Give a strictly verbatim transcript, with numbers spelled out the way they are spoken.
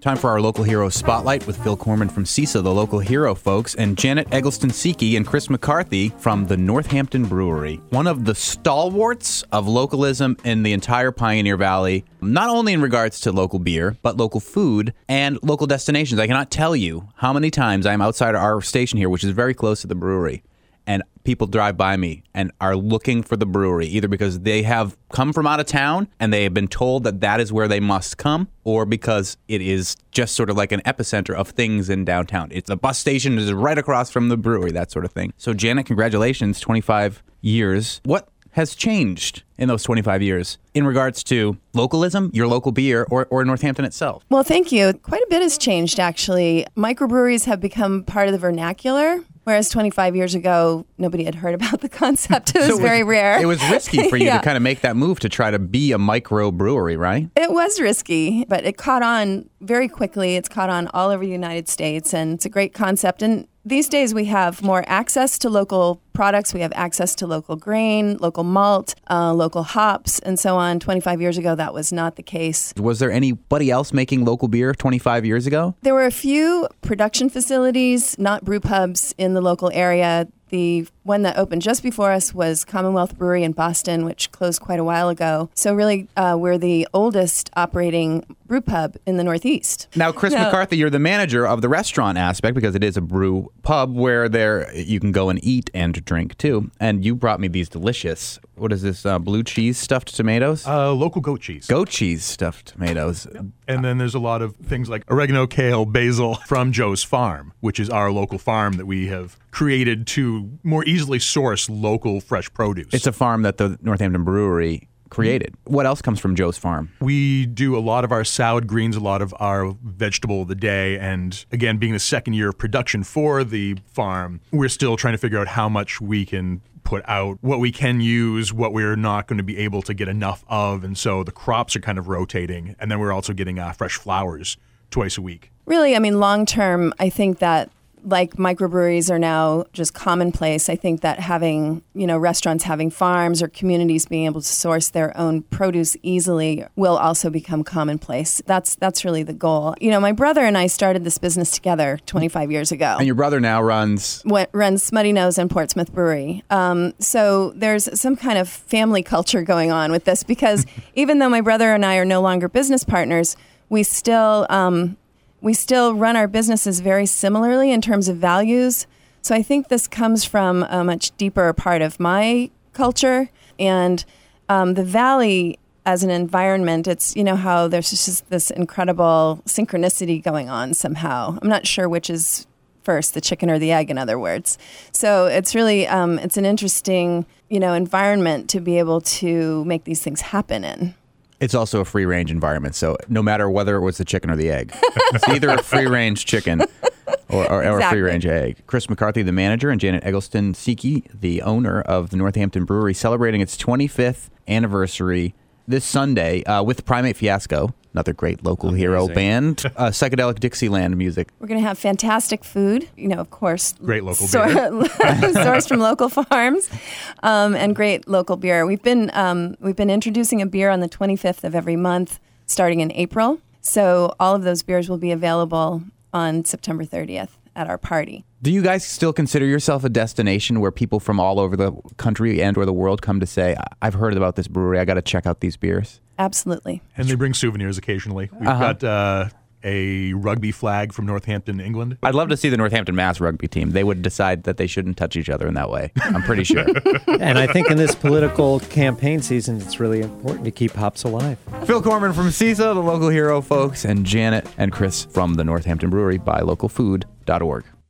Time for our Local Hero Spotlight with Phil Corman from CISA, the Local Hero folks, and Janet Eggleston-Seeke and Chris McCarthy from the Northampton Brewery. One of the stalwarts of localism in the entire Pioneer Valley, not only in regards to local beer, but local food and local destinations. I cannot tell you how many times I'm outside our station here, which is very close to the brewery, and people drive by me and are looking for the brewery, either because they have come from out of town and they have been told that that is where they must come, or because it is just sort of like an epicenter of things in downtown. It's the bus station is right across from the brewery, that sort of thing. So, Janet, congratulations, twenty-five years. What has changed in those twenty-five years in regards to localism, your local beer, or, or Northampton itself? Well, thank you. Quite a bit has changed, actually. Microbreweries have become part of the vernacular, whereas twenty-five years ago, nobody had heard about the concept. It was, so it was very rare. It was risky for you yeah. to kind of make that move to try to be a microbrewery, right? It was risky, but it caught on very quickly. It's caught on all over the United States, and it's a great concept. And these days, we have more access to local products. We have access to local grain, local malt, uh, local hops, and so on. twenty-five years ago, that was not the case. Was there anybody else making local beer twenty-five years ago? There were a few production facilities, not brew pubs, in the local area. The one that opened just before us was Commonwealth Brewery in Boston, which closed quite a while ago. So really, uh, we're the oldest operating brew pub in the Northeast. Now, Chris so, McCarthy, you're the manager of the restaurant aspect, because it is a brew pub where there you can go and eat and drink too. And you brought me these delicious, what is this, uh, blue cheese stuffed tomatoes? Uh, local goat cheese. Goat cheese stuffed tomatoes. Yep. And then there's a lot of things like oregano, kale, basil from Joe's Farm, which is our local farm that we have created to more easily source local fresh produce. It's a farm that the Northampton Brewery created. What else comes from Joe's Farm? We do a lot of our salad greens, a lot of our vegetable of the day, and again, being the second year of production for the farm, we're still trying to figure out how much we can put out, what we can use, what we're not going to be able to get enough of, and so the crops are kind of rotating, and then we're also getting uh, fresh flowers twice a week. Really, I mean, long term, I think that like microbreweries are now just commonplace. I think that having, you know, restaurants having farms or communities being able to source their own produce easily will also become commonplace. That's that's really the goal. You know, my brother and I started this business together twenty-five years ago. And your brother now runs? What, runs Smutty Nose and Portsmouth Brewery. Um, so there's some kind of family culture going on with this, because even though my brother and I are no longer business partners, we still... Um, We still run our businesses very similarly in terms of values. So I think this comes from a much deeper part of my culture. And um, the Valley as an environment, it's, you know, how there's just this incredible synchronicity going on somehow. I'm not sure which is first, the chicken or the egg, in other words. So it's really, um, it's an interesting, you know, environment to be able to make these things happen in. It's also a free-range environment, so no matter whether it was the chicken or the egg, it's either a free-range chicken or, or, or exactly. a free-range egg. Chris McCarthy, the manager, and Janet Eggleston-Seeke, the owner of the Northampton Brewery, celebrating its twenty-fifth anniversary this Sunday uh, with Primate Fiasco, another great local Amazing. hero band, uh, psychedelic Dixieland music. We're going to have fantastic food, you know, of course. Great local sor- beer. sourced from local farms, um, and great local beer. We've been um, we've been introducing a beer on the twenty-fifth of every month, starting in April. So all of those beers will be available on September thirtieth at our party. Do you guys still consider yourself a destination where people from all over the country and or the world come to say, I've heard about this brewery, I got to check out these beers? Absolutely. And they bring souvenirs occasionally. We've Uh-huh. got uh, a rugby flag from Northampton, England. I'd love to see the Northampton Mass rugby team. They would decide that they shouldn't touch each other in that way. I'm pretty sure. And I think in this political campaign season, it's really important to keep hops alive. Phil Corman from CISA, the Local Hero folks, and Janet and Chris from the Northampton Brewery, buy local food dot org.